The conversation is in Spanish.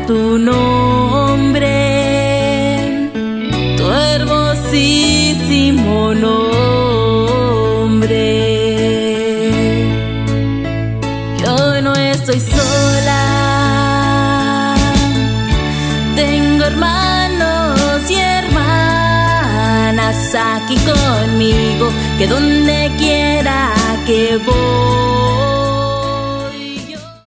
tu nombre, tu hermosísimo nombre. Yo no estoy sola, tengo hermanos y hermanas aquí conmigo, que donde quiera que voy